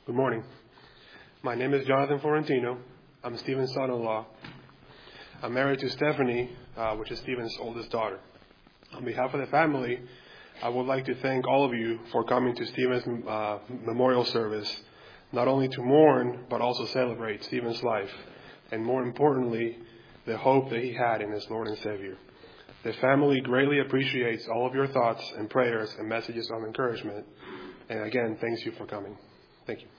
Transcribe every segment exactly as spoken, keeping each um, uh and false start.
Good morning. My name is Jonathan Florentino. I'm Stephen's son-in-law. I'm married to Stephanie, uh, which is Stephen's oldest daughter. On behalf of the family, I would like to thank all of you for coming to Stephen's uh, memorial service, not only to mourn, but also celebrate Stephen's life, and more importantly, the hope that he had in his Lord and Savior. The family greatly appreciates all of your thoughts and prayers and messages of encouragement. And again, thanks you for coming. Thank you.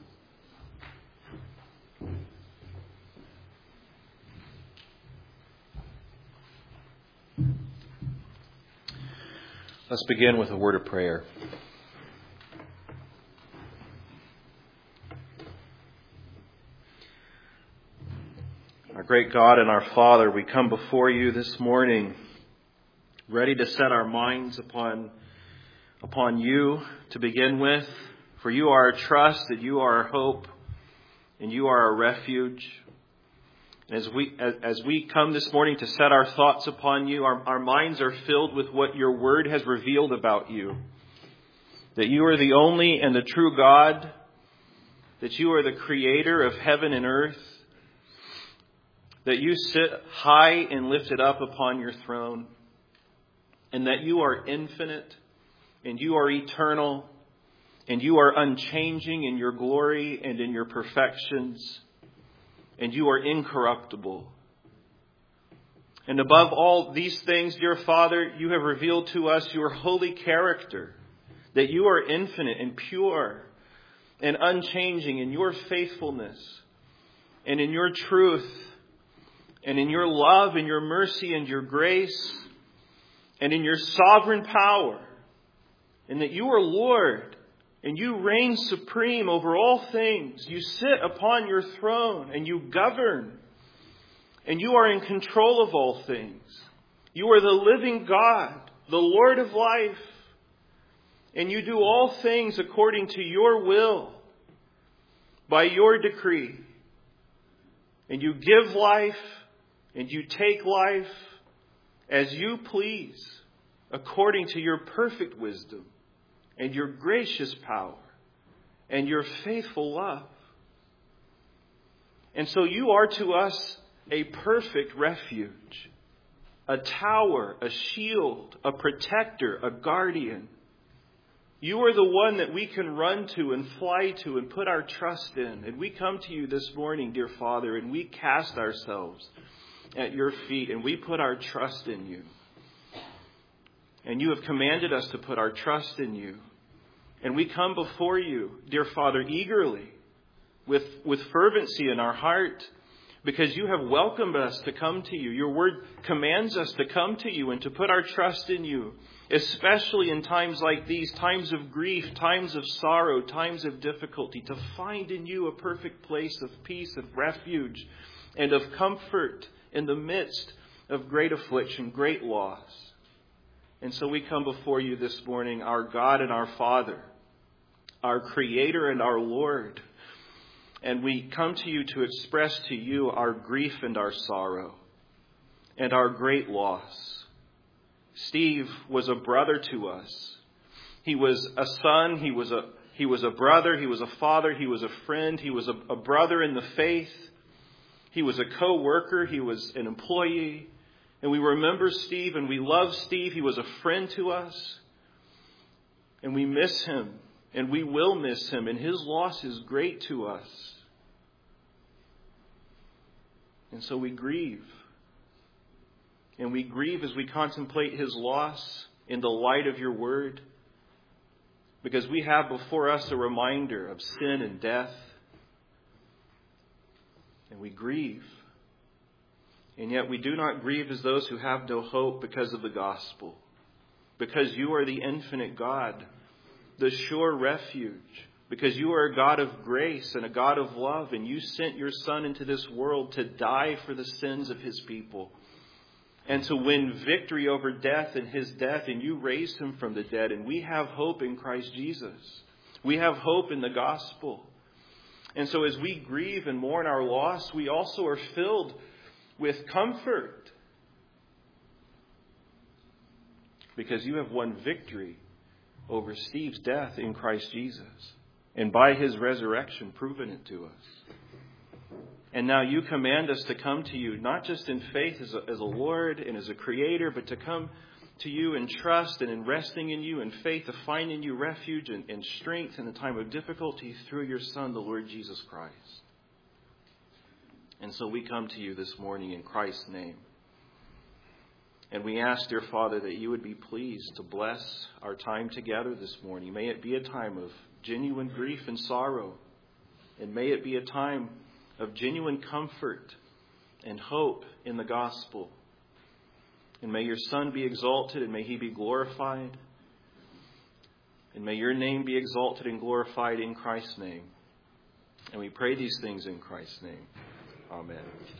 Let's begin with a word of prayer. Our great God and our Father, we come before you this morning, ready to set our minds upon, upon you to begin with. For you are our trust, and you are our hope, and you are our refuge. As we as, as we come this morning to set our thoughts upon you, our, our minds are filled with what your word has revealed about you. That you are the only and the true God, that you are the creator of heaven and earth, that you sit high and lifted up upon your throne, and that you are infinite, and you are eternal, and you are unchanging in your glory and in your perfections, and you are incorruptible. And above all these things, dear Father, you have revealed to us your holy character, that you are infinite and pure and unchanging in your faithfulness and in your truth and in your love and your mercy and your grace and in your sovereign power, and that you are Lord. And you reign supreme over all things. You sit upon your throne and you govern. And you are in control of all things. You are the living God, the Lord of life. And you do all things according to your will, by your decree. And you give life and you take life as you please, according to your perfect wisdom, and your gracious power, and your faithful love. And so you are to us a perfect refuge, a tower, a shield, a protector, a guardian. You are the one that we can run to and fly to and put our trust in. And we come to you this morning, dear Father, and we cast ourselves at your feet, and we put our trust in you. And you have commanded us to put our trust in you. And we come before you, dear Father, eagerly, with, with fervency in our heart, because you have welcomed us to come to you. Your word commands us to come to you and to put our trust in you, especially in times like these, times of grief, times of sorrow, times of difficulty, to find in you a perfect place of peace, of refuge, and of comfort in the midst of great affliction, great loss. And so we come before you this morning, our God and our Father, our Creator and our Lord. And we come to you to express to you our grief and our sorrow and our great loss. Steve was a brother to us. He was a son. He was a, he was a brother. He was a father. He was a friend. He was a, a brother in the faith. He was a co-worker. He was an employee. And we remember Steve and we love Steve. He was a friend to us. And we miss him. And we will miss him. And his loss is great to us. And so we grieve. And we grieve as we contemplate his loss in the light of your word. Because we have before us a reminder of sin and death. And we grieve. And yet we do not grieve as those who have no hope because of the gospel. Because you are the infinite God, the sure refuge. Because you are a God of grace and a God of love. And you sent your Son into this world to die for the sins of his people. And to win victory over death and his death. And you raised him from the dead. And we have hope in Christ Jesus. We have hope in the gospel. And so as we grieve and mourn our loss, we also are filled with comfort, because you have won victory over Steve's death in Christ Jesus. and by his resurrection proven it to us. And now you command us to come to you, not just in faith as a, as a Lord and as a Creator, but to come to you in trust and in resting in you, in faith, to find in you refuge and, and strength in the time of difficulty through your Son, the Lord Jesus Christ. And so we come to you this morning in Christ's name. And we ask, dear Father, that you would be pleased to bless our time together this morning. May it be a time of genuine grief and sorrow. And may it be a time of genuine comfort and hope in the gospel. And may your Son be exalted and may he be glorified. And may your name be exalted and glorified in Christ's name. And we pray these things in Christ's name. Amen.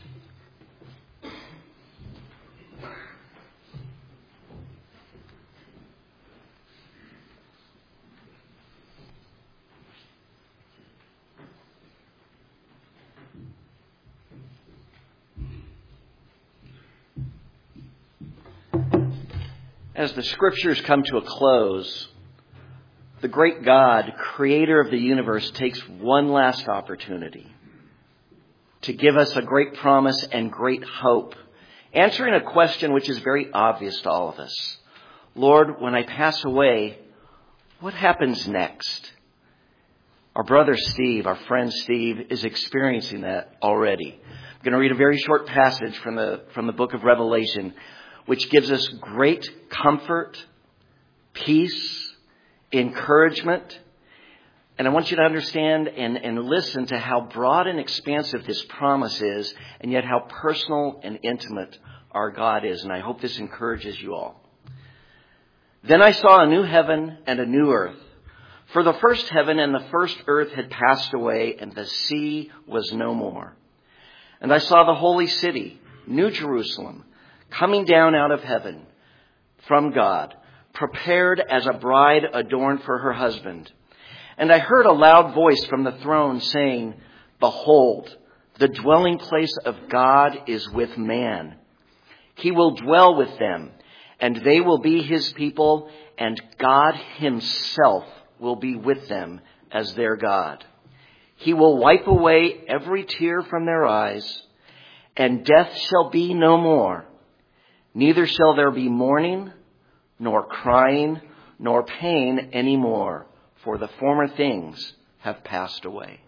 As the scriptures come to a close, the great God, creator of the universe, takes one last opportunity to give us a great promise and great hope, answering a question which is very obvious to all of us. Lord, when I pass away, what happens next? Our brother Steve, our friend Steve, is experiencing that already. I'm going to read a very short passage from the, from the book of Revelation, which gives us great comfort, peace, encouragement. And I want you to understand and, and listen to how broad and expansive this promise is, and yet how personal and intimate our God is. And I hope this encourages you all. Then I saw a new heaven and a new earth. For the first heaven and the first earth had passed away, and the sea was no more. And I saw the holy city, New Jerusalem, coming down out of heaven from God, prepared as a bride adorned for her husband. And I heard a loud voice from the throne saying, Behold, the dwelling place of God is with man. He will dwell with them, and they will be his people, and God himself will be with them as their God. He will wipe away every tear from their eyes, and death shall be no more. Neither shall there be mourning, nor crying, nor pain any more, for the former things have passed away.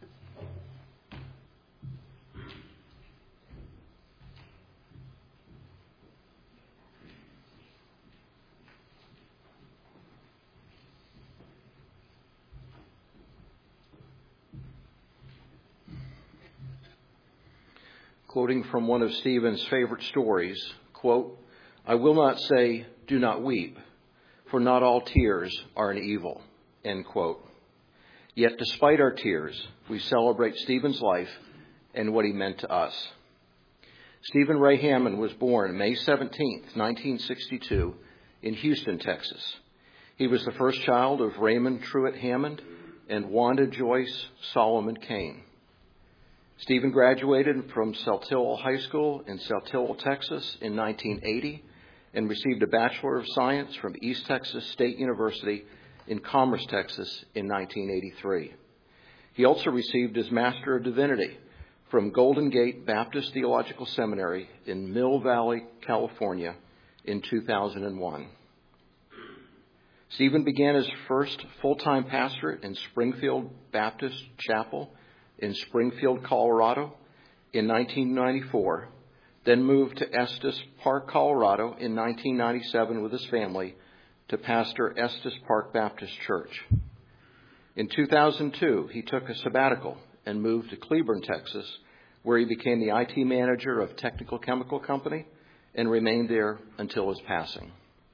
Quoting from one of Stephen's favorite stories, quote, I will not say, do not weep, for not all tears are an evil, end quote. Yet despite our tears, we celebrate Stephen's life and what he meant to us. Stephen Ray Hammond was born May seventeenth, nineteen sixty-two, in Houston, Texas. He was the first child of Raymond Truett Hammond and Wanda Joyce Solomon Kane. Stephen graduated from Saltillo High School in Saltillo, Texas in nineteen eighty and received a Bachelor of Science from East Texas State University in Commerce, Texas in nineteen eighty-three. He also received his Master of Divinity from Golden Gate Baptist Theological Seminary in Mill Valley, California in two thousand one. Stephen began his first full-time pastorate in Springfield Baptist Chapel in Springfield, Colorado in nineteen ninety-four, then moved to Estes Park, Colorado in nineteen ninety-seven with his family to pastor Estes Park Baptist Church. In two thousand two, he took a sabbatical and moved to Cleburne, Texas, where he became the I T manager of Technical Chemical Company and remained there until his passing.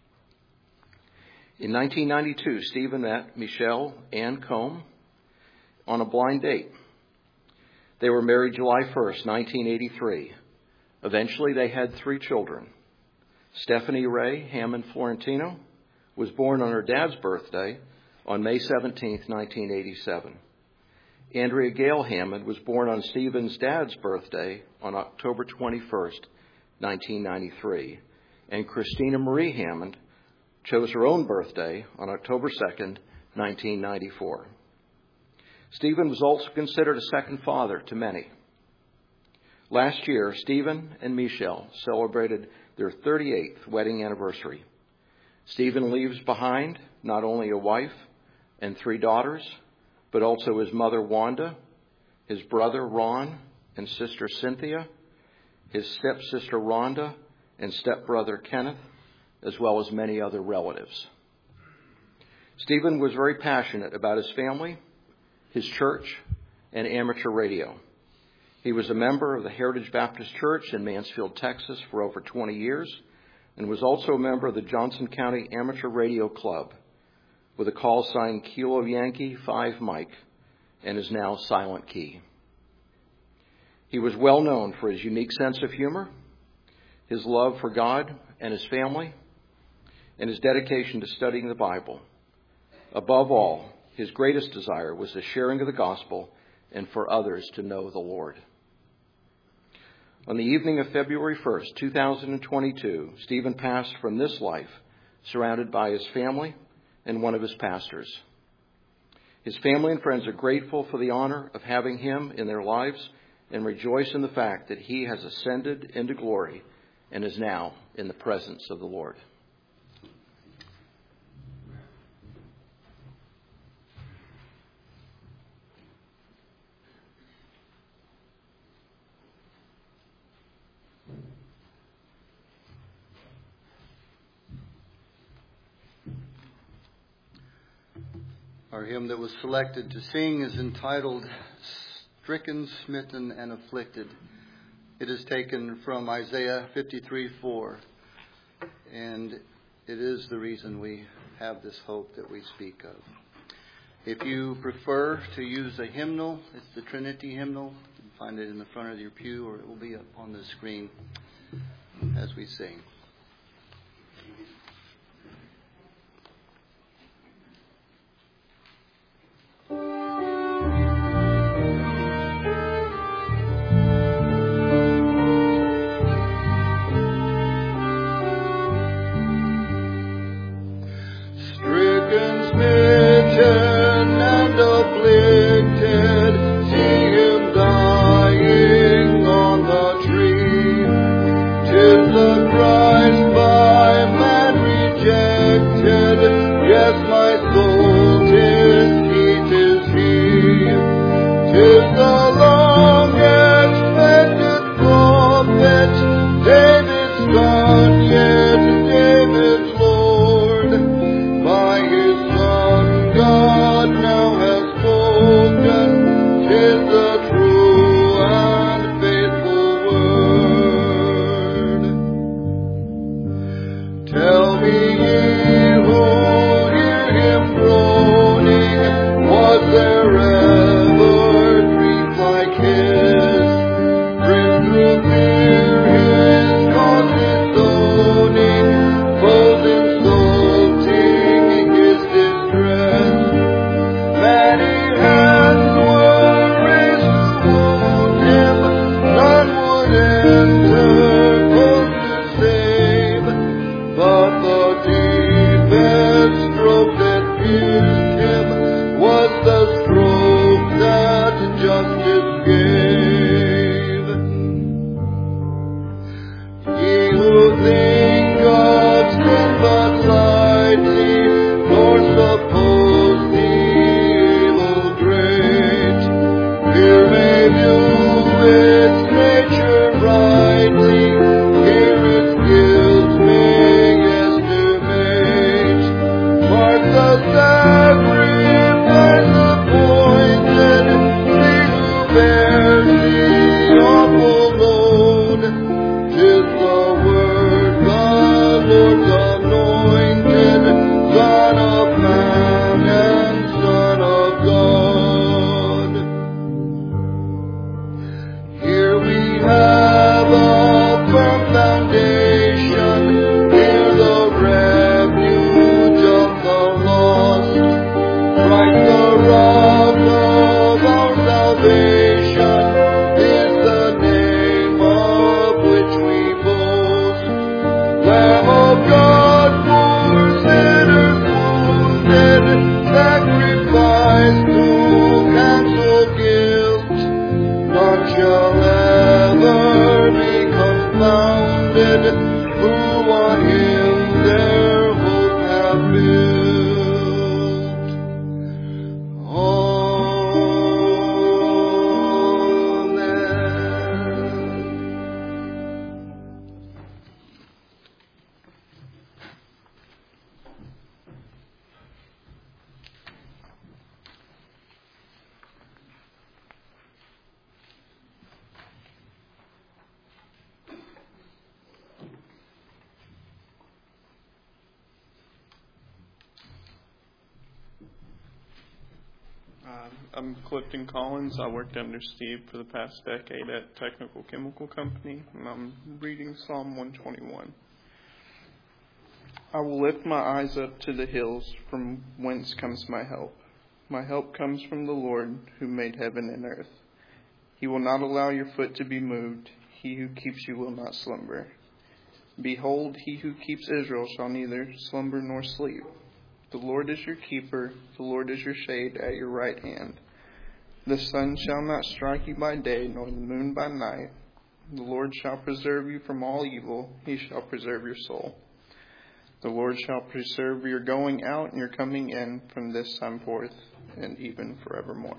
In nineteen ninety-two, Stephen met Michelle Ann Combe on a blind date. They were married July first, nineteen eighty-three. Eventually, they had three children. Stephanie Ray Hammond Florentino was born on her dad's birthday on May seventeenth, nineteen eighty-seven. Andrea Gail Hammond was born on Stephen's dad's birthday on October twenty-first, nineteen ninety-three. And Christina Marie Hammond chose her own birthday on October second, nineteen ninety-four. Stephen was also considered a second father to many. Last year, Stephen and Michelle celebrated their thirty-eighth wedding anniversary. Stephen leaves behind not only a wife and three daughters, but also his mother Wanda, his brother Ron and sister Cynthia, his stepsister Rhonda and stepbrother Kenneth, as well as many other relatives. Stephen was very passionate about his family, his church, and amateur radio. He was a member of the Heritage Baptist Church in Mansfield, Texas for over twenty years, and was also a member of the Johnson County Amateur Radio Club with a call sign Kilo Yankee five Mike and is now Silent Key. He was well known for his unique sense of humor, his love for God and his family, and his dedication to studying the Bible. Above all, his greatest desire was the sharing of the gospel and for others to know the Lord. On the evening of February first, two thousand twenty-two, Stephen passed from this life surrounded by his family and one of his pastors. His family and friends are grateful for the honor of having him in their lives and rejoice in the fact that he has ascended into glory and is now in the presence of the Lord. Our hymn that was selected to sing is entitled Stricken, Smitten, and Afflicted. It is taken from Isaiah fifty-three four, and it is the reason we have this hope that we speak of. If you prefer to use a hymnal, it's the Trinity hymnal. You can find it in the front of your pew, or it will be up on the screen as we sing. The bride Uh, I'm Clifton Collins. I worked under Steve for the past decade at Technical Chemical Company, and I'm reading Psalm one twenty-one. I will lift my eyes up to the hills, from whence comes my help. My help comes from the Lord, who made heaven and earth. He will not allow your foot to be moved. He who keeps you will not slumber. Behold, he who keeps Israel shall neither slumber nor sleep. The Lord is your keeper. The Lord is your shade at your right hand. The sun shall not strike you by day, nor the moon by night. The Lord shall preserve you from all evil. He shall preserve your soul. The Lord shall preserve your going out and your coming in from this time forth and even forevermore.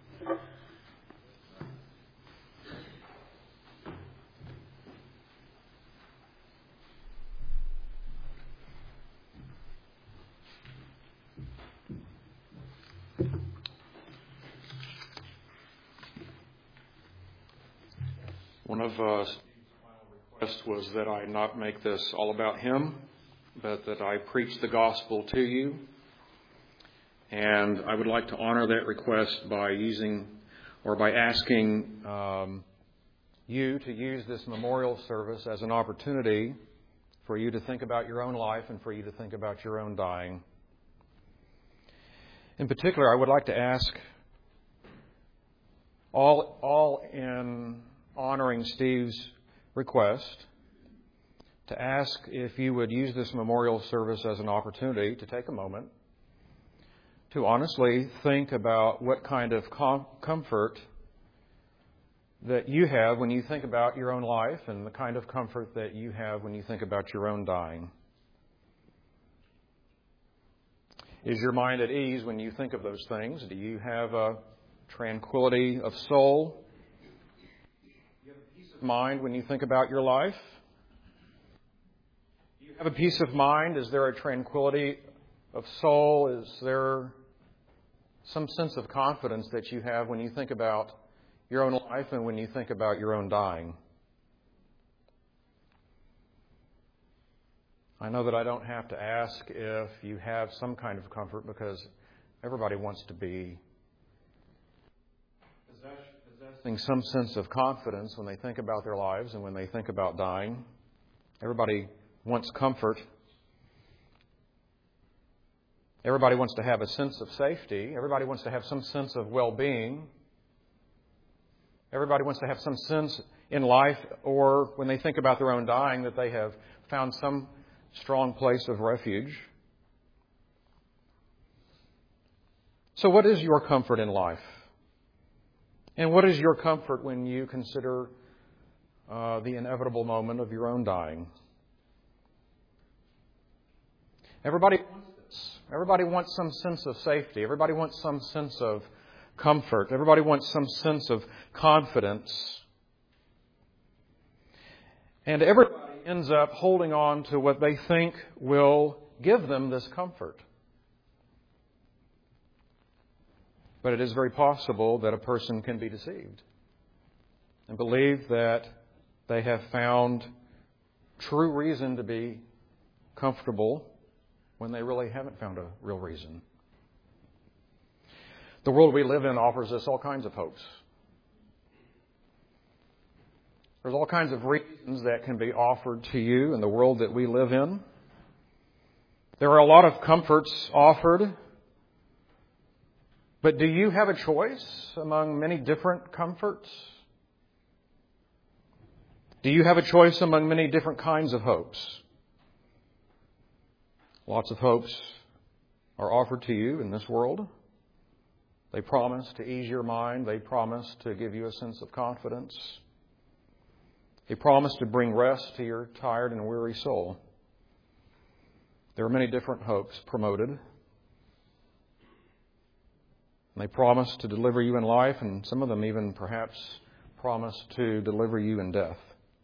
One of uh, Steve's final requests was that I not make this all about him, but that I preach the gospel to you. And I would like to honor that request by using or by asking um, you to use this memorial service as an opportunity for you to think about your own life and for you to think about your own dying. In particular, I would like to ask all, all in honoring Steve's request, to ask if you would use this memorial service as an opportunity to take a moment to honestly think about what kind of com- comfort that you have when you think about your own life and the kind of comfort that you have when you think about your own dying. Is your mind at ease when you think of those things? Do you have a tranquility of soul? Mind when you think about your life? Do you have a peace of mind? Is there a tranquility of soul? Is there some sense of confidence that you have when you think about your own life and when you think about your own dying? I know that I don't have to ask if you have some kind of comfort, because everybody wants to be possessing some sense of confidence when they think about their lives and when they think about dying. Everybody wants comfort. Everybody wants to have a sense of safety. Everybody wants to have some sense of well-being. Everybody wants to have some sense in life, or when they think about their own dying, that they have found some strong place of refuge. So what is your comfort in life? And what is your comfort when you consider uh, the inevitable moment of your own dying? Everybody wants this. Everybody wants some sense of safety. Everybody wants some sense of comfort. Everybody wants some sense of confidence. And everybody ends up holding on to what they think will give them this comfort. But it is very possible that a person can be deceived and believe that they have found true reason to be comfortable when they really haven't found a real reason. The world we live in offers us all kinds of hopes. There's all kinds of reasons that can be offered to you in the world that we live in. There are a lot of comforts offered. But do you have a choice among many different comforts? Do you have a choice among many different kinds of hopes? Lots of hopes are offered to you in this world. They promise to ease your mind. They promise to give you a sense of confidence. They promise to bring rest to your tired and weary soul. There are many different hopes promoted. They promise to deliver you in life, and some of them even perhaps promise to deliver you in death.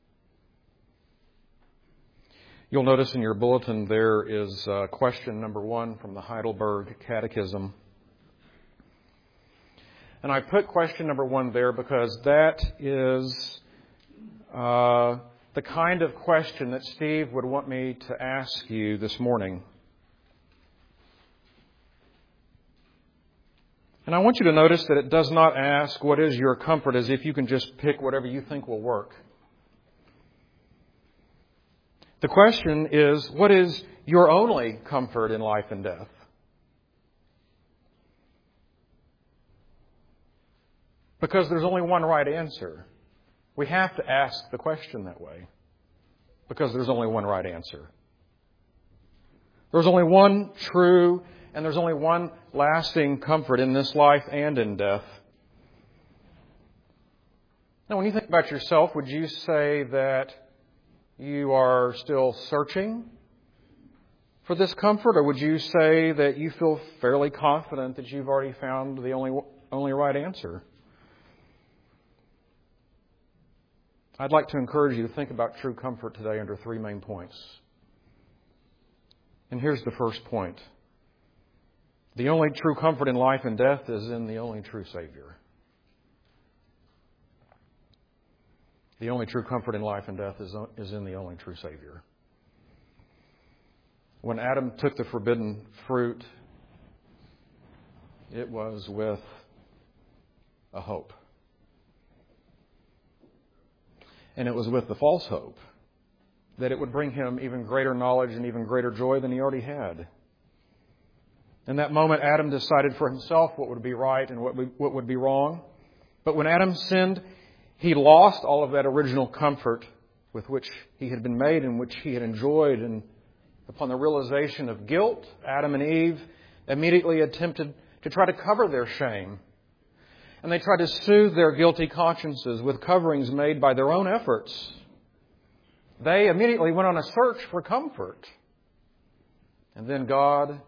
You'll notice in your bulletin there is uh, question number one from the Heidelberg Catechism. And I put question number one there because that is uh, the kind of question that Steve would want me to ask you this morning. And I want you to notice that it does not ask, what is your comfort, as if you can just pick whatever you think will work. The question is, what is your only comfort in life and death? Because there's only one right answer. We have to ask the question that way. Because there's only one right answer. There's only one true and there's only one lasting comfort in this life and in death. Now, when you think about yourself, would you say that you are still searching for this comfort, or would you say that you feel fairly confident that you've already found the only only right answer? I'd like to encourage you to think about true comfort today under three main points. And here's the first point. The only true comfort in life and death is in the only true Savior. The only true comfort in life and death is, is in the only true Savior. When Adam took the forbidden fruit, it was with a hope. And it was with the false hope that it would bring him even greater knowledge and even greater joy than he already had. In that moment, Adam decided for himself what would be right and what would, what would be wrong. But when Adam sinned, he lost all of that original comfort with which he had been made and which he had enjoyed. And upon the realization of guilt, Adam and Eve immediately attempted to try to cover their shame. And they tried to soothe their guilty consciences with coverings made by their own efforts. They immediately went on a search for comfort. And then God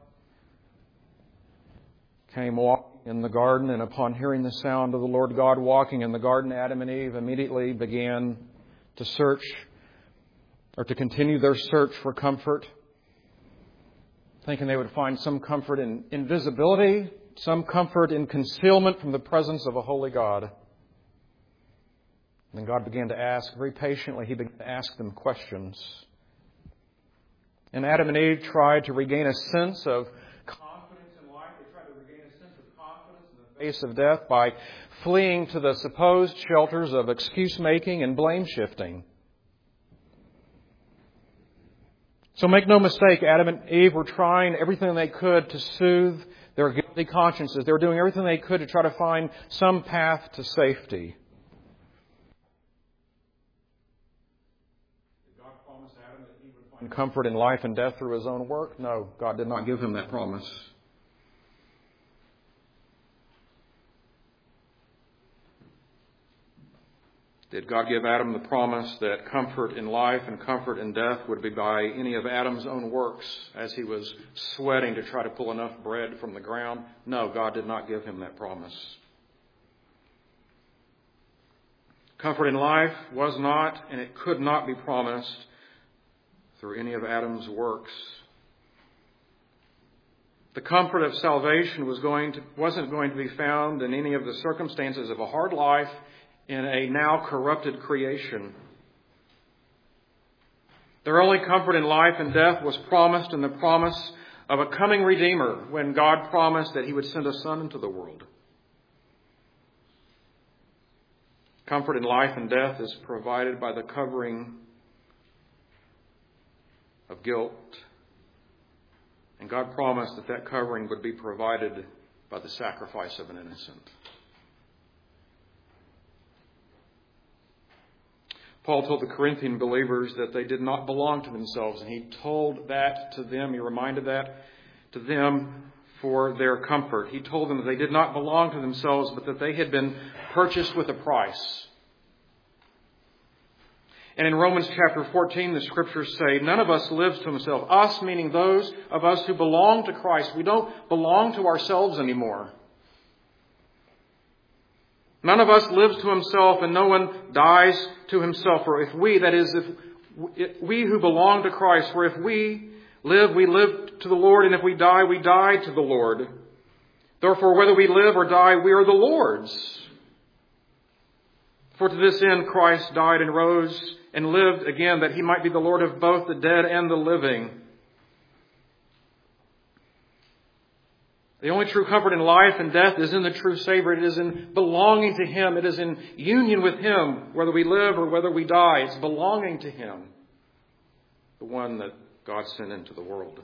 came walking in the garden, and upon hearing the sound of the Lord God walking in the garden, Adam and Eve immediately began to search or to continue their search for comfort, thinking they would find some comfort in invisibility, some comfort in concealment from the presence of a holy God. And then God began to ask, very patiently, He began to ask them questions. And Adam and Eve tried to regain a sense of confidence in life. They tried to regain a sense of confidence in the face of death by fleeing to the supposed shelters of excuse-making and blame-shifting. So make no mistake, Adam and Eve were trying everything they could to soothe their guilty consciences. They were doing everything they could to try to find some path to safety. Did God promise Adam that he would find comfort in life and death through his own work? No, God did not give him that promise. Did God give Adam the promise that comfort in life and comfort in death would be by any of Adam's own works as he was sweating to try to pull enough bread from the ground? No, God did not give him that promise. Comfort in life was not and it could not be promised through any of Adam's works. The comfort of salvation was going to, wasn't going to be found in any of the circumstances of a hard life in a now corrupted creation. Their only comfort in life and death was promised in the promise of a coming Redeemer when God promised that He would send a Son into the world. Comfort in life and death is provided by the covering of guilt. And God promised that that covering would be provided by the sacrifice of an innocent. Paul told the Corinthian believers that they did not belong to themselves, and he told that to them, he reminded that to them for their comfort. He told them that they did not belong to themselves, but that they had been purchased with a price. And in Romans chapter fourteen, the Scriptures say, none of us lives to himself. Us, meaning those of us who belong to Christ. We don't belong to ourselves anymore. None of us lives to himself, and no one dies to himself. For if we, that is, if we who belong to Christ, for if we live, we live to the Lord, and if we die, we die to the Lord. Therefore, whether we live or die, we are the Lord's. For to this end Christ died and rose and lived again, that He might be the Lord of both the dead and the living. The only true comfort in life and death is in the true Savior. It is in belonging to Him. It is in union with Him, whether we live or whether we die. It's belonging to Him, the one that God sent into the world.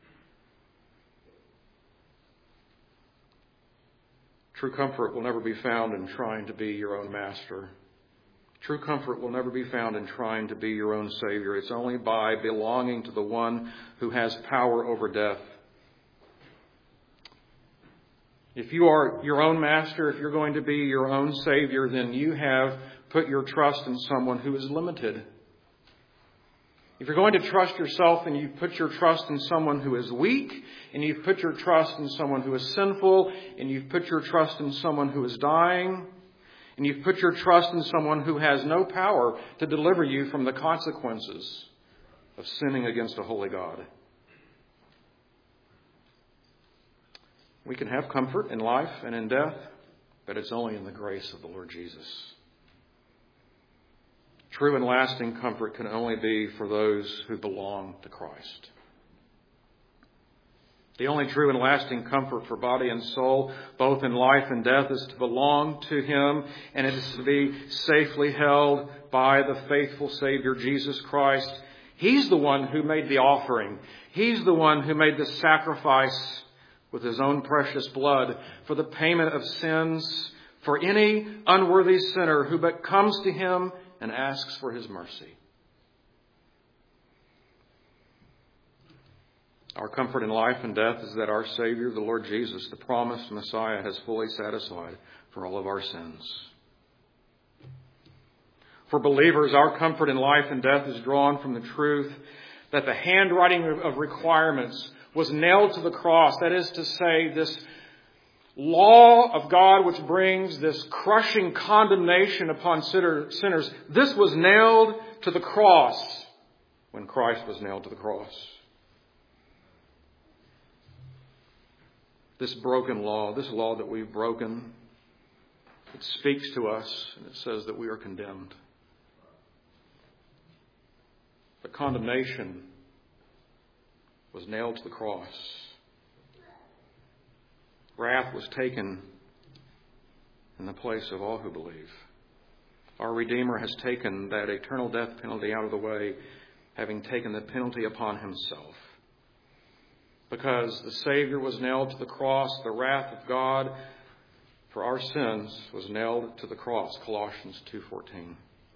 True comfort will never be found in trying to be your own master. True comfort will never be found in trying to be your own Savior. It's only by belonging to the one who has power over death. If you are your own master, if you're going to be your own Savior, then you have put your trust in someone who is limited. If you're going to trust yourself and you've put your trust in someone who is weak, and you've put your trust in someone who is sinful, and you've put your trust in someone who is dying, and you've put your trust in someone who has no power to deliver you from the consequences of sinning against a holy God. We can have comfort in life and in death, but it's only in the grace of the Lord Jesus. True and lasting comfort can only be for those who belong to Christ. The only true and lasting comfort for body and soul, both in life and death, is to belong to Him, and it is to be safely held by the faithful Savior, Jesus Christ. He's the one who made the offering. He's the one who made the sacrifice with His own precious blood for the payment of sins for any unworthy sinner who but comes to Him and asks for His mercy. Our comfort in life and death is that our Savior, the Lord Jesus, the promised Messiah, has fully satisfied for all of our sins. For believers, our comfort in life and death is drawn from the truth that the handwriting of requirements was nailed to the cross. That is to say, this law of God which brings this crushing condemnation upon sinners, this was nailed to the cross when Christ was nailed to the cross. This broken law, this law that we've broken, it speaks to us and it says that we are condemned. The condemnation was nailed to the cross. Wrath was taken in the place of all who believe. Our Redeemer has taken that eternal death penalty out of the way, having taken the penalty upon Himself. Because the Savior was nailed to the cross, the wrath of God for our sins was nailed to the cross, Colossians two fourteen.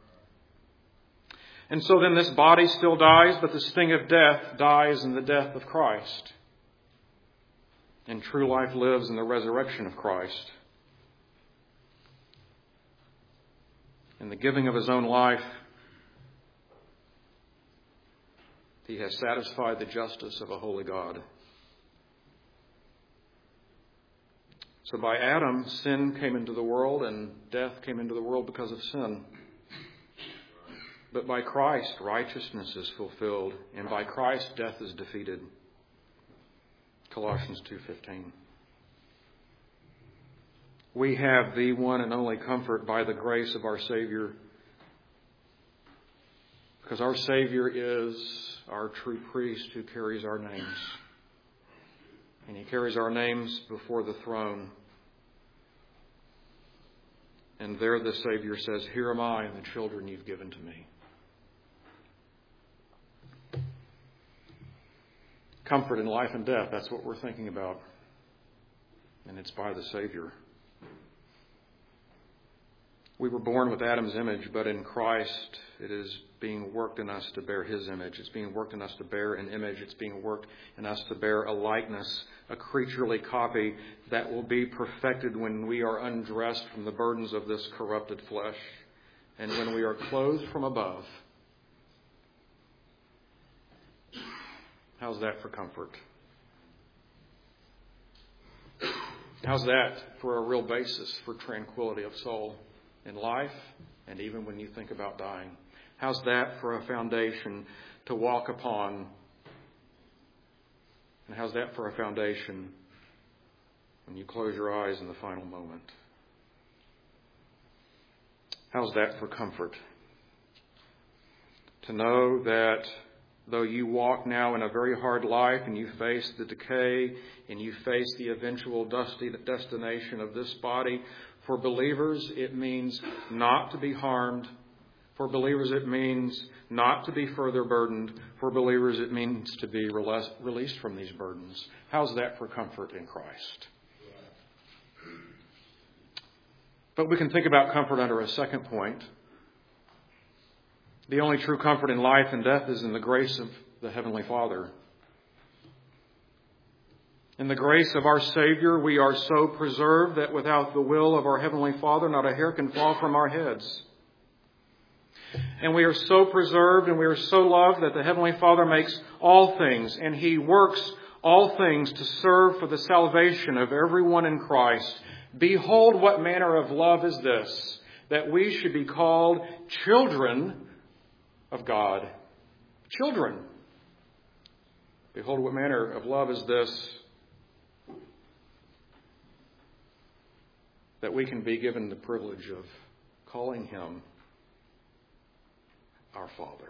And so then this body still dies, but the sting of death dies in the death of Christ. And true life lives in the resurrection of Christ. In the giving of His own life, He has satisfied the justice of a holy God. So by Adam, sin came into the world, and death came into the world because of sin. But by Christ, righteousness is fulfilled, and by Christ, death is defeated. Colossians two fifteen. We have the one and only comfort by the grace of our Savior, because our Savior is our true priest who carries our names. And He carries our names before the throne. And there the Savior says, "Here am I and the children you've given to me." Comfort in life and death, that's what we're thinking about. And it's by the Savior. We were born with Adam's image, but in Christ it is being worked in us to bear His image. It's being worked in us to bear an image. It's being worked in us to bear a likeness, a creaturely copy that will be perfected when we are undressed from the burdens of this corrupted flesh and when we are clothed from above. How's that for comfort? How's that for a real basis for tranquility of soul in life and even when you think about dying? How's that for a foundation to walk upon? And how's that for a foundation when you close your eyes in the final moment? How's that for comfort? To know that Though you walk now in a very hard life and you face the decay and you face the eventual dusty destination of this body, for believers it means not to be harmed. For believers it means not to be further burdened. For believers it means to be released from these burdens. How's that for comfort in Christ? But we can think about comfort under a second point. The only true comfort in life and death is in the grace of the Heavenly Father. In the grace of our Savior, we are so preserved that without the will of our Heavenly Father, not a hair can fall from our heads. And we are so preserved and we are so loved that the Heavenly Father makes all things, and He works all things to serve for the salvation of everyone in Christ. Behold, what manner of love is this, that we should be called children of God. Children. Behold, what manner of love is this, that we can be given the privilege of calling Him our Father.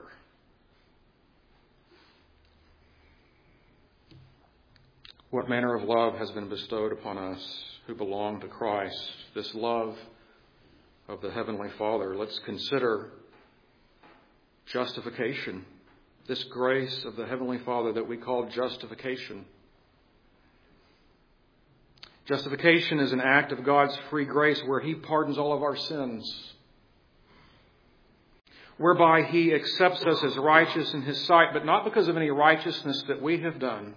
What manner of love has been bestowed upon us who belong to Christ, this love of the Heavenly Father. Let's consider justification, this grace of the Heavenly Father that we call justification. Justification is an act of God's free grace where He pardons all of our sins, whereby He accepts us as righteous in His sight, but not because of any righteousness that we have done,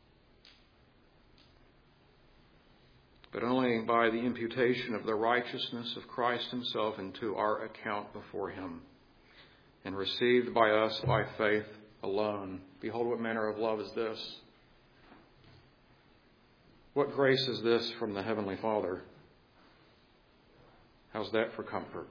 but only by the imputation of the righteousness of Christ Himself into our account before Him, and received by us by faith alone. Behold, what manner of love is this? What grace is this from the Heavenly Father? How's that for comfort?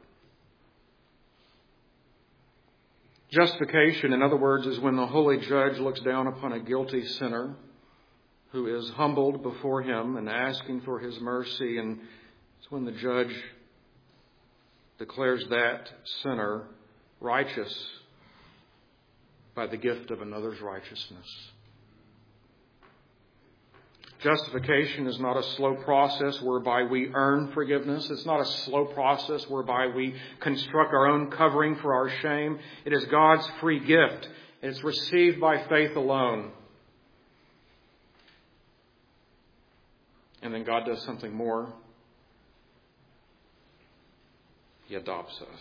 Justification, in other words, is when the holy judge looks down upon a guilty sinner who is humbled before Him and asking for His mercy, and it's when the judge declares that sinner righteous by the gift of another's righteousness. Justification is not a slow process whereby we earn forgiveness. It's not a slow process whereby we construct our own covering for our shame. It is God's free gift. It's received by faith alone. And then God does something more. He adopts us.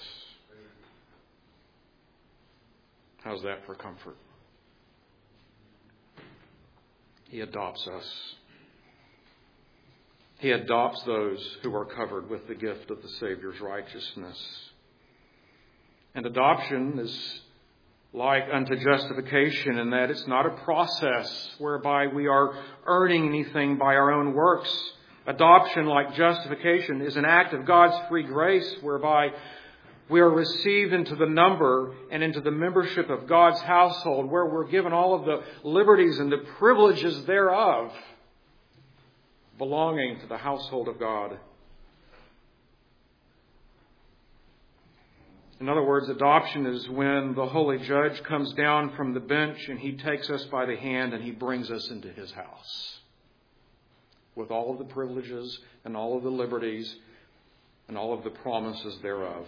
How's that for comfort? He adopts us. He adopts those who are covered with the gift of the Savior's righteousness. And adoption is like unto justification in that it's not a process whereby we are earning anything by our own works. Adoption, like justification, is an act of God's free grace whereby we are received into the number and into the membership of God's household, where we're given all of the liberties and the privileges thereof, belonging to the household of God. In other words, adoption is when the holy judge comes down from the bench and He takes us by the hand and He brings us into His house with all of the privileges and all of the liberties and all of the promises thereof.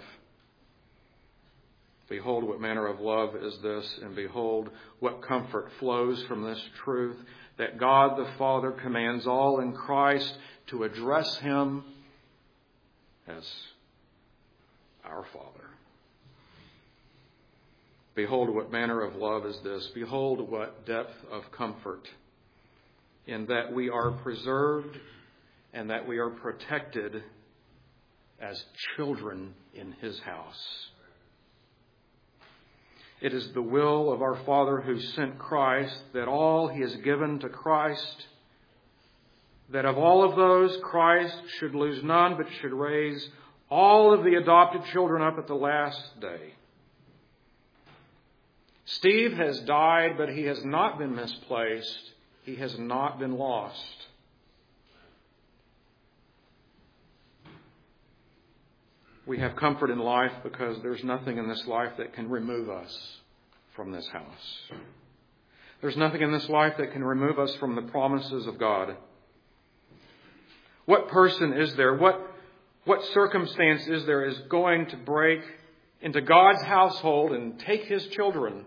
Behold, what manner of love is this, and behold, what comfort flows from this truth, that God the Father commands all in Christ to address Him as our Father. Behold, what manner of love is this. Behold, what depth of comfort in that we are preserved and that we are protected as children in His house. It is the will of our Father who sent Christ that all He has given to Christ, that of all of those, Christ should lose none, but should raise all of the adopted children up at the last day. Steve has died, but he has not been misplaced. He has not been lost. We have comfort in life because there's nothing in this life that can remove us from this house. There's nothing in this life that can remove us from the promises of God. What person is there, what, what circumstance is there is going to break into God's household and take His children?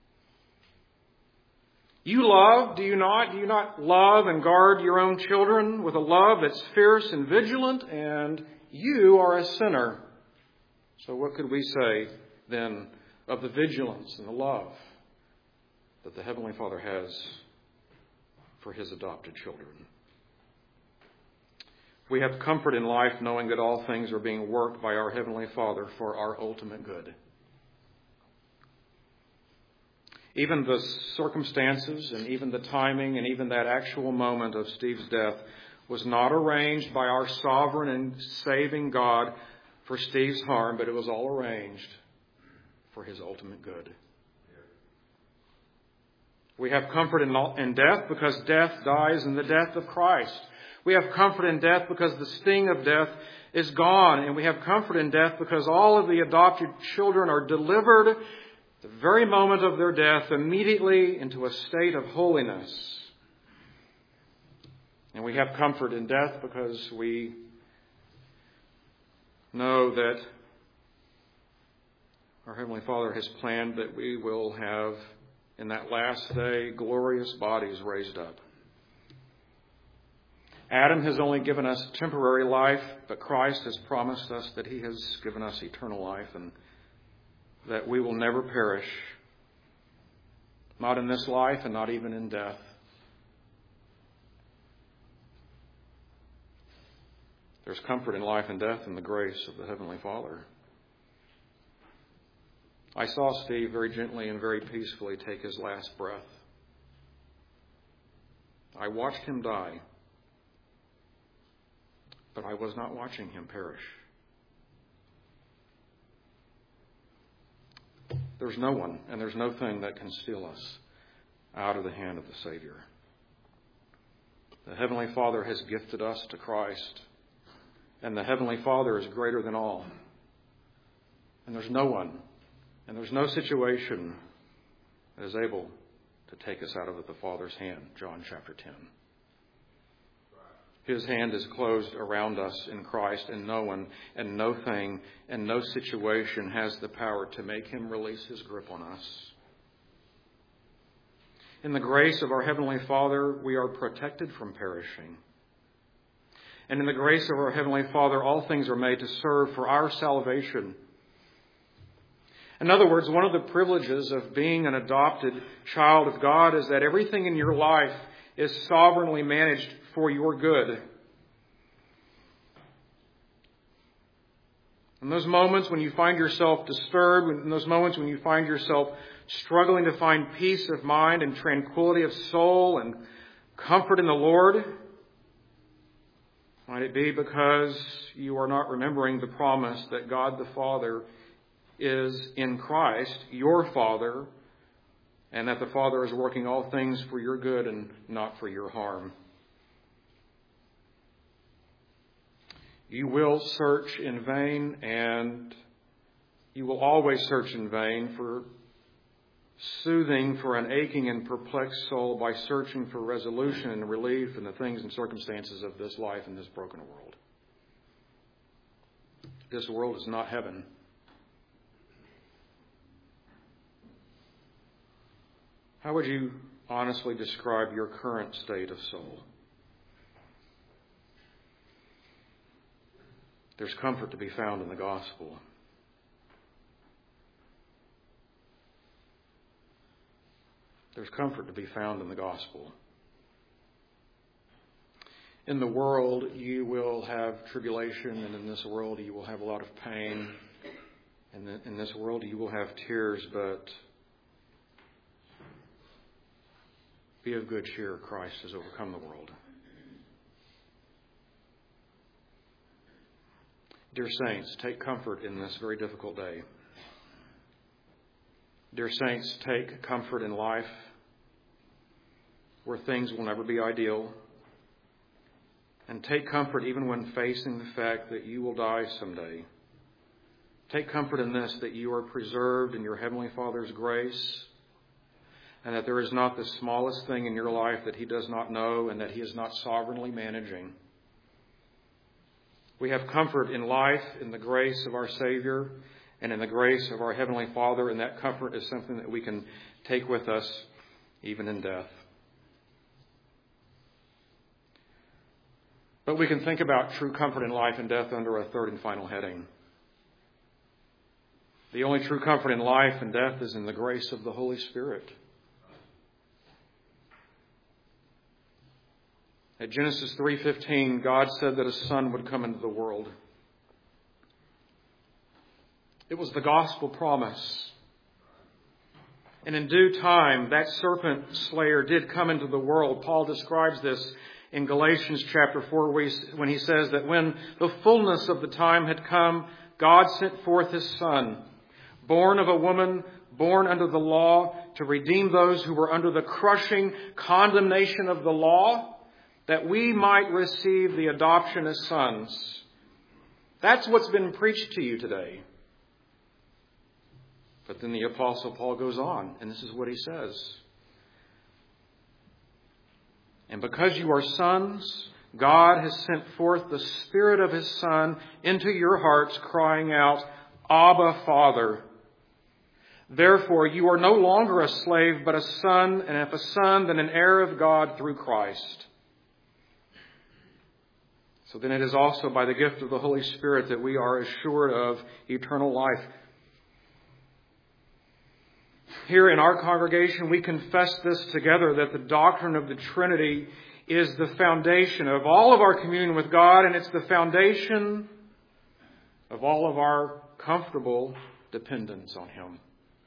You love, do you not? Do you not love and guard your own children with a love that's fierce and vigilant? And you are a sinner. So what could we say then of the vigilance and the love that the Heavenly Father has for His adopted children? We have comfort in life knowing that all things are being worked by our Heavenly Father for our ultimate good. Even the circumstances and even the timing and even that actual moment of Steve's death was not arranged by our sovereign and saving God for Steve's harm, but it was all arranged for His ultimate good. We have comfort in death because death dies in the death of Christ. We have comfort in death because the sting of death is gone. And we have comfort in death because all of the adopted children are delivered at the very moment of their death immediately into a state of holiness. And we have comfort in death because we know that our Heavenly Father has planned that we will have, in that last day, glorious bodies raised up. Adam has only given us temporary life, but Christ has promised us that He has given us eternal life and that we will never perish, not in this life and not even in death. There's comfort in life and death in the grace of the Heavenly Father. I saw Steve very gently and very peacefully take his last breath. I watched him die. But I was not watching him perish. There's no one and there's no thing that can steal us out of the hand of the Savior. The Heavenly Father has gifted us to Christ, and the Heavenly Father is greater than all. And there's no one and there's no situation that is able to take us out of the Father's hand. John chapter ten. His hand is closed around us in Christ, and no one and no thing and no situation has the power to make Him release His grip on us. In the grace of our Heavenly Father, we are protected from perishing. And in the grace of our Heavenly Father, all things are made to serve for our salvation. In other words, one of the privileges of being an adopted child of God is that everything in your life is sovereignly managed for your good. In those moments when you find yourself disturbed, in those moments when you find yourself struggling to find peace of mind and tranquility of soul and comfort in the Lord, might it be because you are not remembering the promise that God the Father is in Christ, your Father, and that the Father is working all things for your good and not for your harm. You will search in vain, and you will always search in vain for soothing for an aching and perplexed soul by searching for resolution and relief in the things and circumstances of this life in this broken world. This world is not heaven. How would you honestly describe your current state of soul? There's comfort to be found in the gospel. There's comfort to be found in the gospel. In the world, you will have tribulation, and in this world, you will have a lot of pain. And in this world, you will have tears, but be of good cheer. Christ has overcome the world. Dear saints, take comfort in this very difficult day. Dear saints, take comfort in life where things will never be ideal. And take comfort even when facing the fact that you will die someday. Take comfort in this, that you are preserved in your Heavenly Father's grace, and that there is not the smallest thing in your life that He does not know and that He is not sovereignly managing. We have comfort in life, in the grace of our Savior, and in the grace of our Heavenly Father, and that comfort is something that we can take with us even in death. But we can think about true comfort in life and death under a third and final heading. The only true comfort in life and death is in the grace of the Holy Spirit. At Genesis three fifteen, God said that a son would come into the world. It was the gospel promise. And in due time, that serpent slayer did come into the world. Paul describes this in Galatians chapter four when he says that when the fullness of the time had come, God sent forth His Son, born of a woman, born under the law, to redeem those who were under the crushing condemnation of the law, that we might receive the adoption as sons. That's what's been preached to you today. But then the Apostle Paul goes on, and this is what he says. And because you are sons, God has sent forth the Spirit of His Son into your hearts, crying out, Abba, Father. Therefore, you are no longer a slave, but a son, and if a son, then an heir of God through Christ. So then it is also by the gift of the Holy Spirit that we are assured of eternal life. Here in our congregation, we confess this together, that the doctrine of the Trinity is the foundation of all of our communion with God, and it's the foundation of all of our comfortable dependence on Him.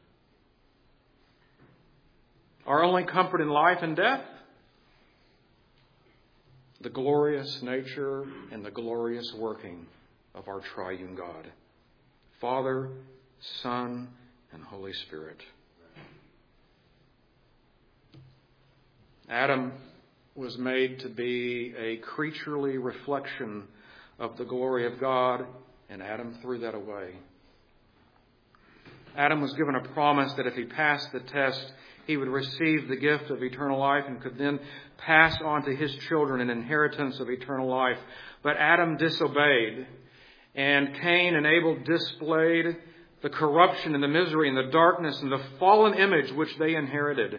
Our only comfort in life and death, the glorious nature and the glorious working of our triune God, Father, Son, and Holy Spirit. Adam was made to be a creaturely reflection of the glory of God, and Adam threw that away. Adam was given a promise that if he passed the test, he would receive the gift of eternal life and could then pass on to his children an inheritance of eternal life. But Adam disobeyed, and Cain and Abel displayed the corruption and the misery and the darkness and the fallen image which they inherited.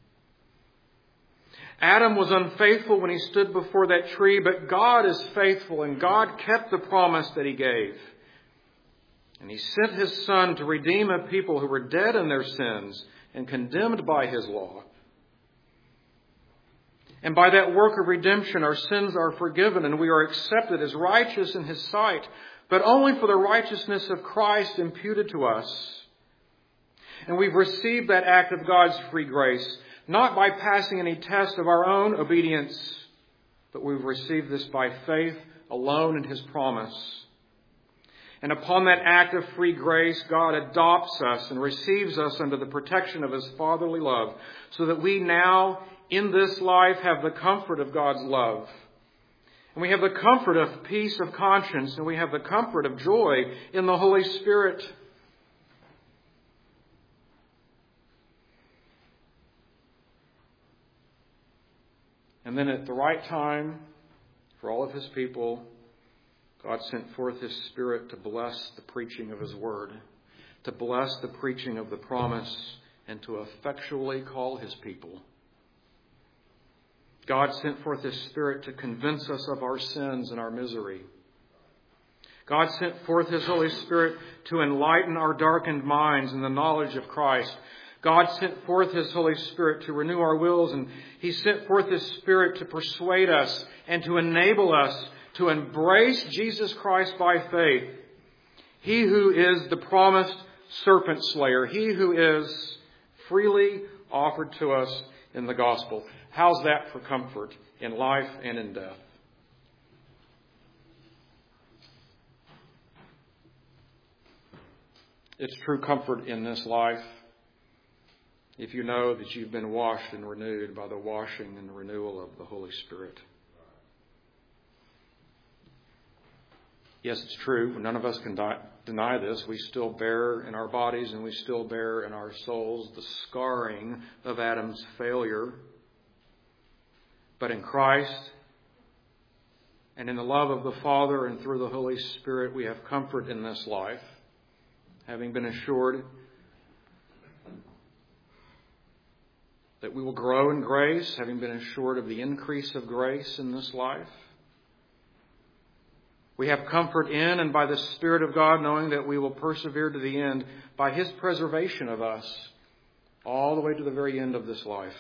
Adam was unfaithful when he stood before that tree, but God is faithful, and God kept the promise that He gave. And He sent His Son to redeem a people who were dead in their sins and condemned by His law. And by that work of redemption, our sins are forgiven and we are accepted as righteous in His sight, but only for the righteousness of Christ imputed to us. And we've received that act of God's free grace, not by passing any test of our own obedience, but we've received this by faith alone in His promise. And upon that act of free grace, God adopts us and receives us under the protection of His fatherly love, so that we now, in this life, have the comfort of God's love. And we have the comfort of peace of conscience, and we have the comfort of joy in the Holy Spirit. And then at the right time, for all of His people, God sent forth His Spirit to bless the preaching of His Word, to bless the preaching of the promise, and to effectually call His people. God sent forth His Spirit to convince us of our sins and our misery. God sent forth His Holy Spirit to enlighten our darkened minds in the knowledge of Christ. God sent forth His Holy Spirit to renew our wills, and He sent forth His Spirit to persuade us and to enable us to embrace Jesus Christ by faith. He who is the promised serpent slayer, He who is freely offered to us in the gospel. How's that for comfort in life and in death? It's true comfort in this life if you know that you've been washed and renewed by the washing and renewal of the Holy Spirit. Yes, it's true. None of us can die, deny this. We still bear in our bodies and we still bear in our souls the scarring of Adam's failure. But in Christ and in the love of the Father and through the Holy Spirit, we have comfort in this life, having been assured that we will grow in grace, having been assured of the increase of grace in this life. We have comfort in and by the Spirit of God, knowing that we will persevere to the end by His preservation of us all the way to the very end of this life.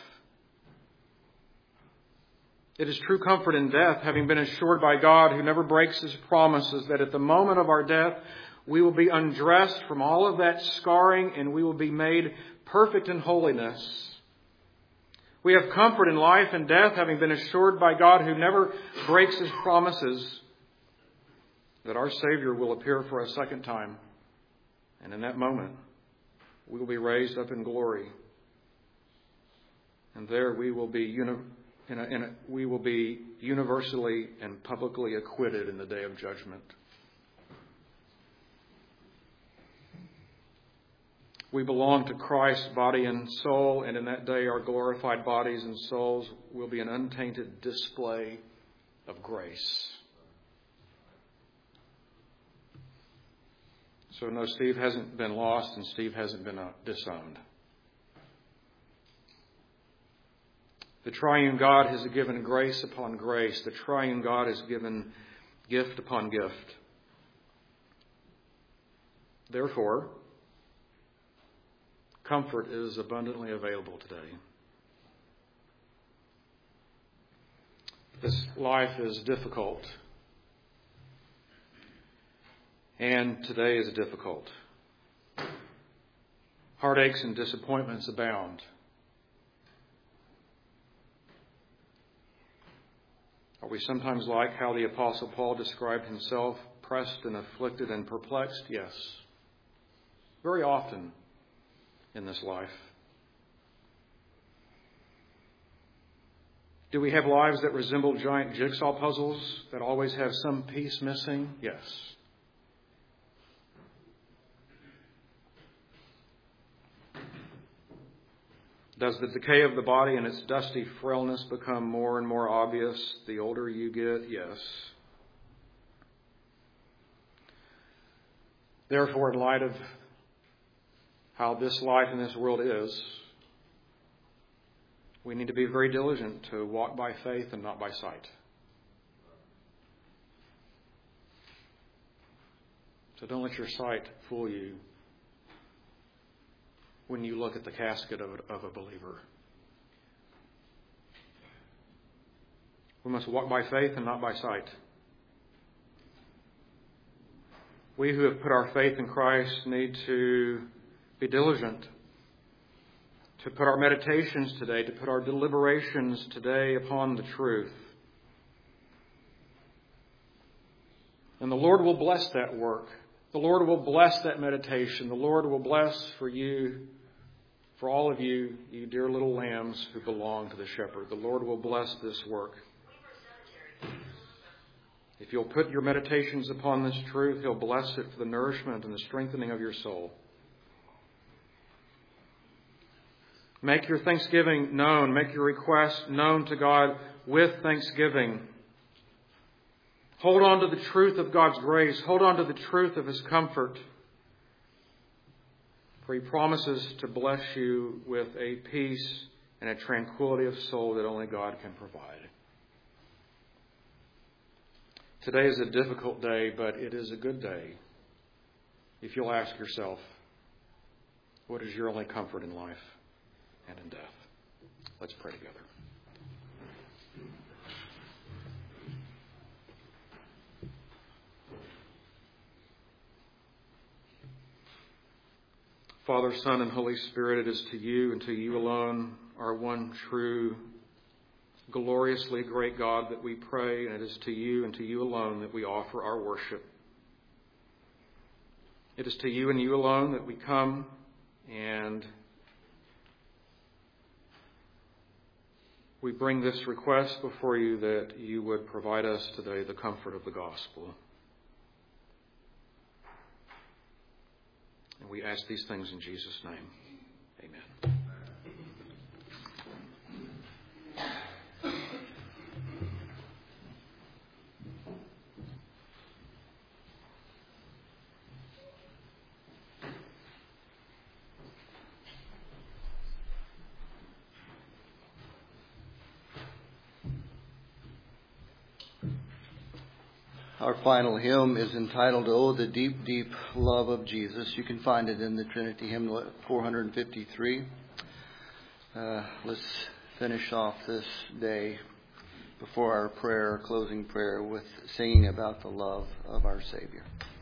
It is true comfort in death, having been assured by God, who never breaks His promises, that at the moment of our death, we will be undressed from all of that scarring and we will be made perfect in holiness. We have comfort in life and death, having been assured by God, who never breaks His promises, that our Savior will appear for a second time. And in that moment, we will be raised up in glory. And there we will be uni- in a, in a, we will be universally and publicly acquitted in the day of judgment. We belong to Christ, body and soul, and in that day our glorified bodies and souls will be an untainted display of grace. So no, Steve hasn't been lost and Steve hasn't been uh, disowned. The triune God has given grace upon grace. The triune God has given gift upon gift. Therefore, comfort is abundantly available today. This life is difficult. And today is difficult. Heartaches and disappointments abound. Are we sometimes like how the Apostle Paul described himself, pressed and afflicted and perplexed? Yes. Very often in this life. Do we have lives that resemble giant jigsaw puzzles that always have some piece missing? Yes. Does the decay of the body and its dusty frailness become more and more obvious the older you get? Yes. Therefore, in light of how this life in this world is, we need to be very diligent to walk by faith and not by sight. So don't let your sight fool you when you look at the casket of a, of a believer. We must walk by faith and not by sight. We who have put our faith in Christ need to be diligent to put our meditations today, to put our deliberations today upon the truth. And the Lord will bless that work. The Lord will bless that meditation. The Lord will bless for you, for all of you, you dear little lambs who belong to the shepherd. The Lord will bless this work. If you'll put your meditations upon this truth, He'll bless it for the nourishment and the strengthening of your soul. Make your thanksgiving known. Make your request known to God with thanksgiving. Hold on to the truth of God's grace. Hold on to the truth of His comfort. For He promises to bless you with a peace and a tranquility of soul that only God can provide. Today is a difficult day, but it is a good day. If you'll ask yourself, what is your only comfort in life and in death? Let's pray together. Father, Son, and Holy Spirit, it is to you and to you alone, our one true, gloriously great God, that we pray, and it is to you and to you alone that we offer our worship. It is to you and you alone that we come and we bring this request before you that you would provide us today the comfort of the gospel. And we ask these things in Jesus' name. Amen. Our final hymn is entitled, "Oh, the Deep, Deep Love of Jesus." You can find it in the Trinity Hymnal at four fifty-three. Uh, let's finish off this day before our prayer, our closing prayer, with singing about the love of our Savior.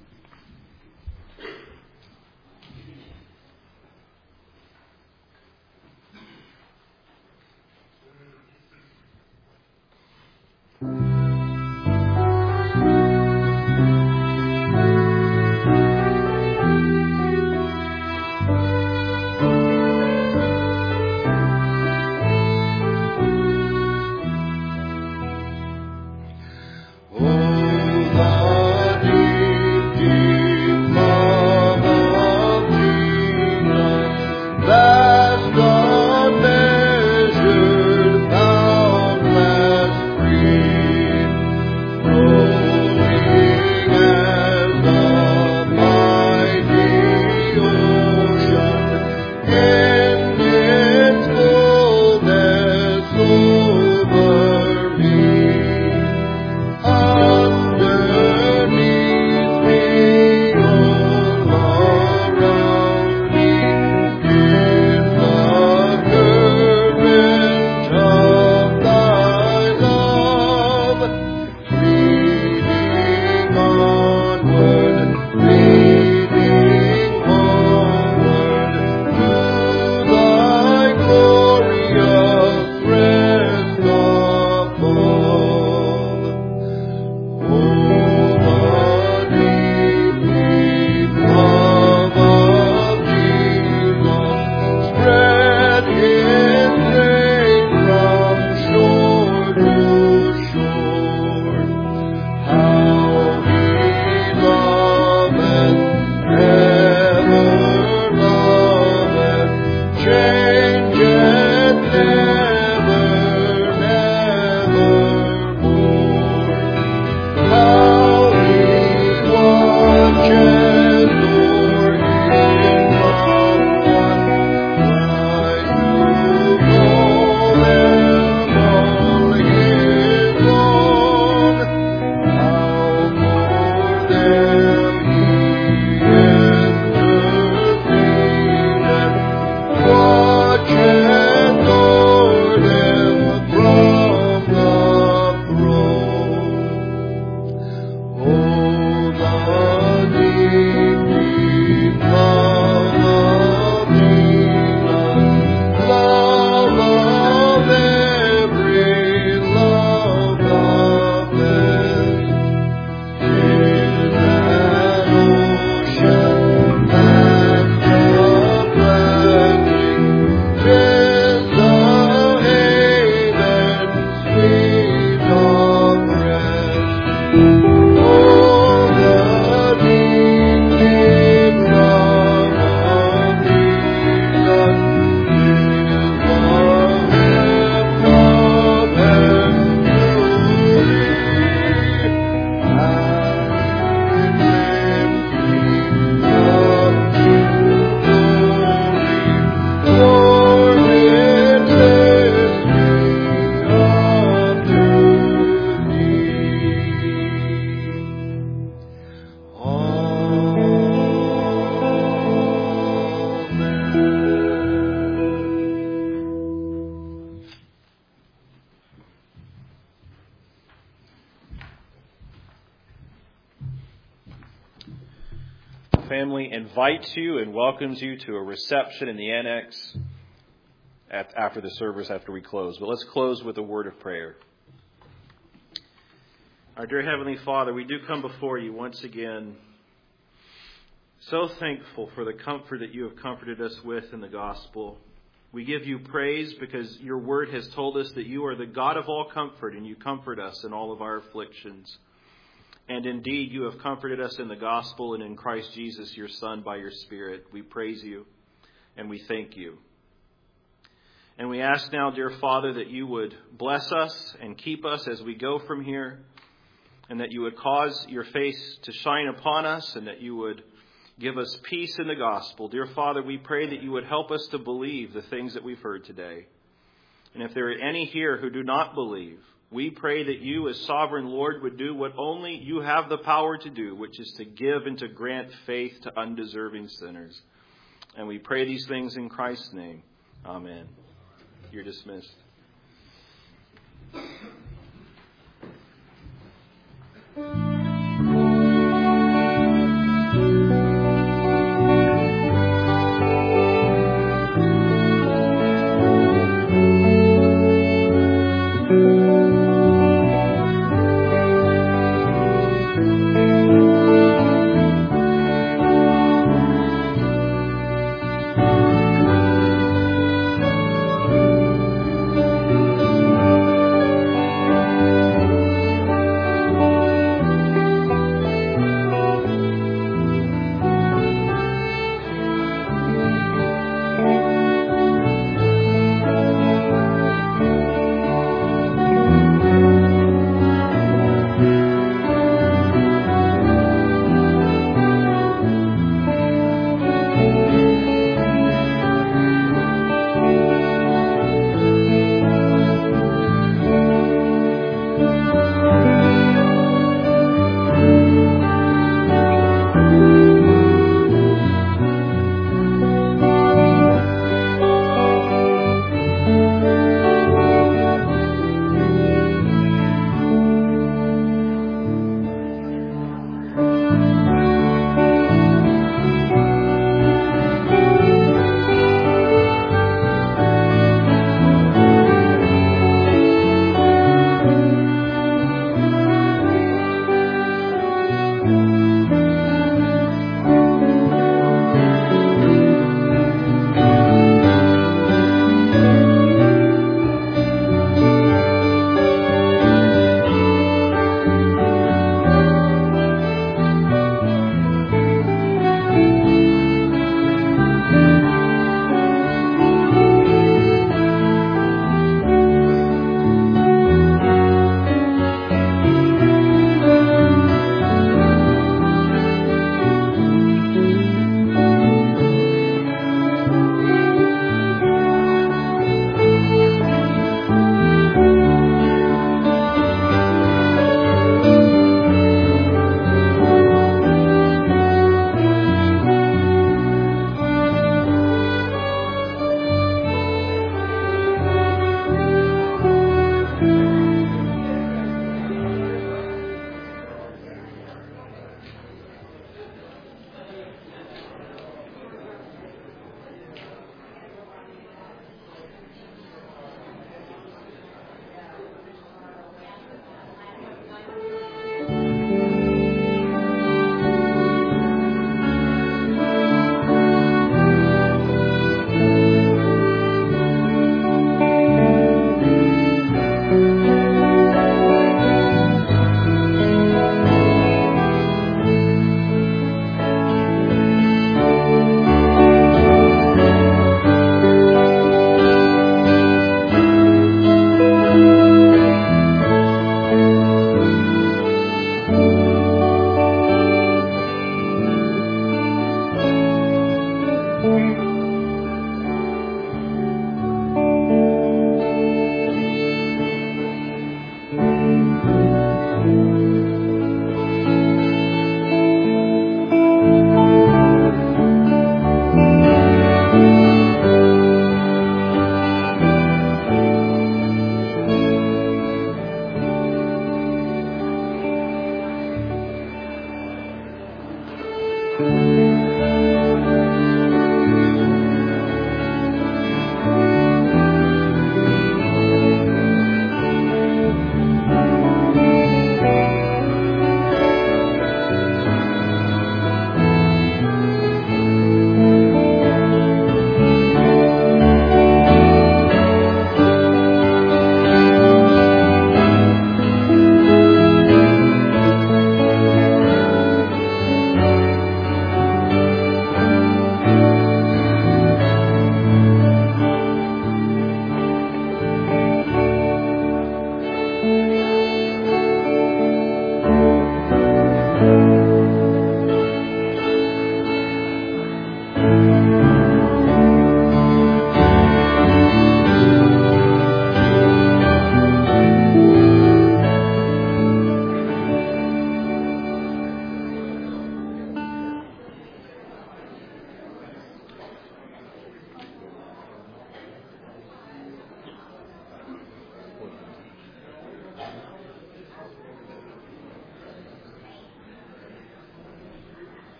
Family invites you and welcomes you to a reception in the annex at, after the service, after we close. But let's close with a word of prayer. Our dear Heavenly Father, we do come before you once again, so thankful for the comfort that you have comforted us with in the gospel. We give you praise because your word has told us that you are the God of all comfort and you comfort us in all of our afflictions. And indeed, you have comforted us in the gospel and in Christ Jesus, your Son, by your Spirit. We praise you and we thank you. And we ask now, dear Father, that you would bless us and keep us as we go from here, and that you would cause your face to shine upon us, and that you would give us peace in the gospel. Dear Father, we pray that you would help us to believe the things that we've heard today. And if there are any here who do not believe, we pray that you, as sovereign Lord, would do what only you have the power to do, which is to give and to grant faith to undeserving sinners. And we pray these things in Christ's name. Amen. You're dismissed.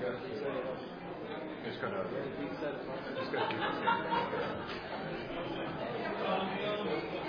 Just gonna, just gonna do the same.